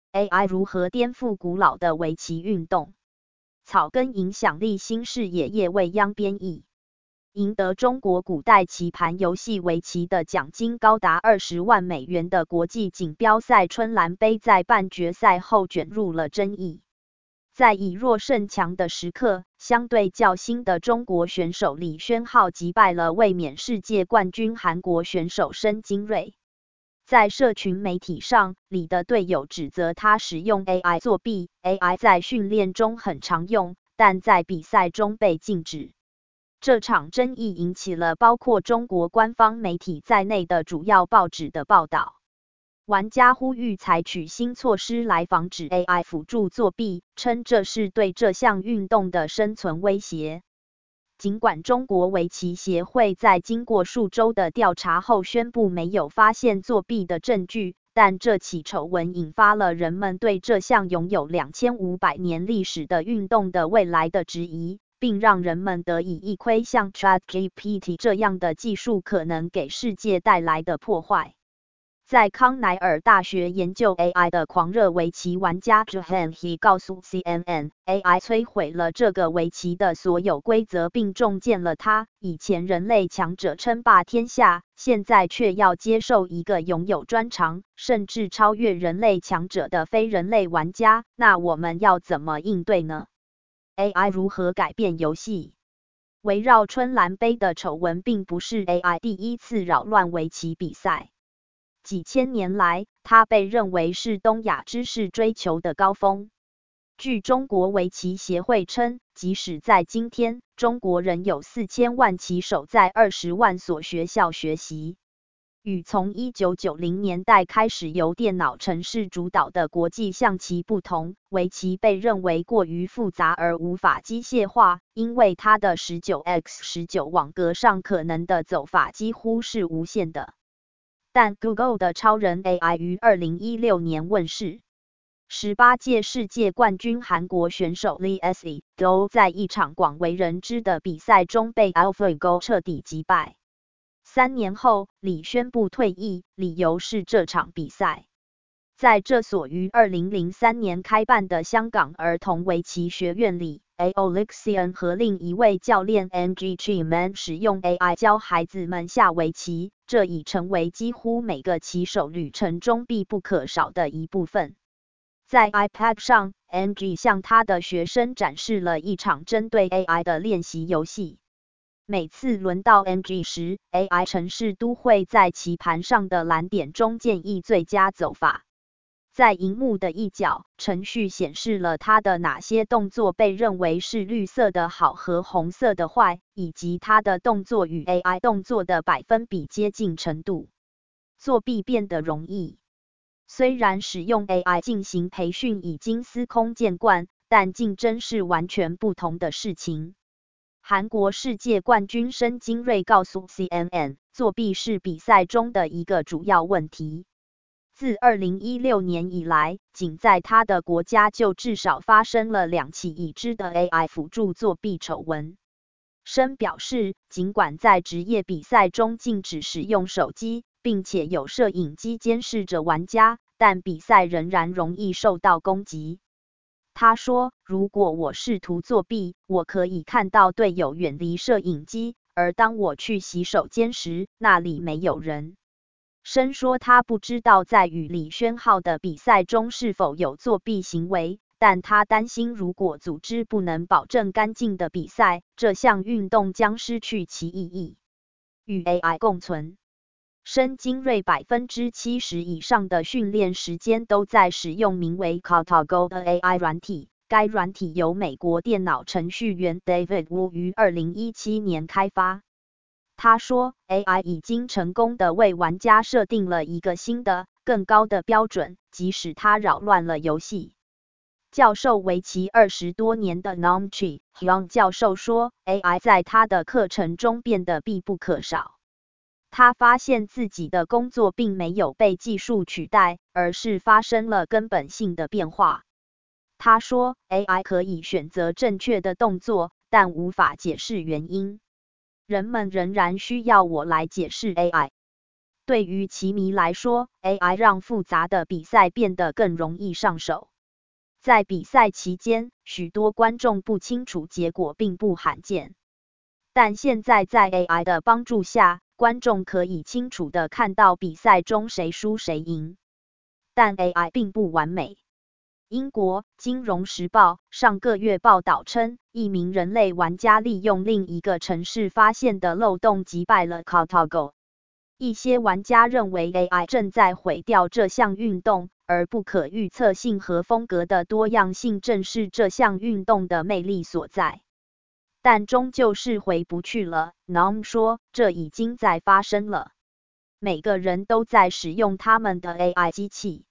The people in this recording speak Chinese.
AI 如何颠覆古老的围棋运动？草根影响力新视野叶未央编译。赢得中国古代棋盘游戏围棋的奖金高达20万美元的国际锦标赛春兰杯在半决赛后卷入了争议。在以弱胜强的时刻，相对较新的中国选手李宣浩击败了卫冕世界冠军韩国选手申京瑞。在社群媒体上，李的队友指责他使用 AI 作弊。AI 在训练中很常用，但在比赛中被禁止。这场争议引起了包括中国官方媒体在内的主要报纸的报道。玩家呼吁采取新措施来防止 AI 辅助作弊，称这是对这项运动的生存威胁。尽管中国围棋协会在经过数周的调查后宣布没有发现作弊的证据，但这起丑闻引发了人们对这项拥有2500年历史的运动的未来的质疑，并让人们得以一窥像 ChatGPT 这样的技术可能给世界带来的破坏。在康奈尔大学研究 AI 的狂热围棋玩家 Johan He 告诉 CNN，AI 摧毁了这个围棋的所有规则并重建了它。以前人类强者称霸天下，现在却要接受一个拥有专长，甚至超越人类强者的非人类玩家，那我们要怎么应对呢？ AI 如何改变游戏？围绕春兰杯的丑闻并不是 AI 第一次扰乱围棋比赛。几千年来，它被认为是东亚知识追求的高峰。据中国围棋协会称，即使在今天，中国仍有4000万棋手在20万所学校学习。与从1990年代开始由电脑程式主导的国际象棋不同，围棋被认为过于复杂而无法机械化，因为它的 19x19 网格上可能的走法几乎是无限的。但 Google 的超人 AI 于2016年问世。18届世界冠军韩国选手 Lee Se-do 在一场广为人知的比赛中被 AlphaGo 彻底击败。3年后，李宣布退役，理由是这场比赛。在这所于2003年开办的香港儿童围棋学院里，Alexian 和另一位教练 Ng Chiman 使用 AI 教孩子们下围棋，这已成为几乎每个棋手旅程中必不可少的一部分。在 iPad 上 ，Ng 向他的学生展示了一场针对 AI 的练习游戏。每次轮到 Ng 时 ，AI 程式都会在棋盘上的蓝点中建议最佳走法。在萤幕的一角，程序显示了它的哪些动作被认为是绿色的好和红色的坏，以及它的动作与 AI 动作的百分比接近程度。作弊变得容易。虽然使用 AI 进行培训已经司空见惯，但竞争是完全不同的事情。韩国世界冠军申京瑞告诉 CNN， 作弊是比赛中的一个主要问题。自2016年以来，仅在他的国家就至少发生了2起已知的 AI 辅助作弊丑闻。申表示，尽管在职业比赛中禁止使用手机，并且有摄影机监视着玩家，但比赛仍然容易受到攻击。他说，如果我试图作弊，我可以看到队友远离摄影机，而当我去洗手间时，那里没有人。申说他不知道在与李宣浩的比赛中是否有作弊行为，但他担心如果组织不能保证干净的比赛，这项运动将失去其意义。与 AI 共存。申京瑞 70% 以上的训练时间都在使用名为 Katago 的 AI 软体，该软体由美国电脑程序员 David Wu 于2017年开发。他说 ，AI 已经成功地为玩家设定了一个新的、更高的标准，即使它扰乱了游戏。教授围棋20多年的 Nam-Chi Hyung 教授说 ，AI 在他的课程中变得必不可少。他发现自己的工作并没有被技术取代，而是发生了根本性的变化。他说 ，AI 可以选择正确的动作，但无法解释原因。人们仍然需要我来解释 AI。 对于棋迷来说 ，AI 让复杂的比赛变得更容易上手。在比赛期间，许多观众不清楚结果并不罕见。但现在在 AI 的帮助下，观众可以清楚地看到比赛中谁输谁赢。但 AI 并不完美。英国《金融时报》上个月报道称，一名人类玩家利用另一个城市发现的漏洞击败了 Cartago。一些玩家认为 AI 正在毁掉这项运动，而不可预测性和风格的多样性正是这项运动的魅力所在。但终究是回不去了。Nam 说，这已经在发生了。每个人都在使用他们的 AI 机器。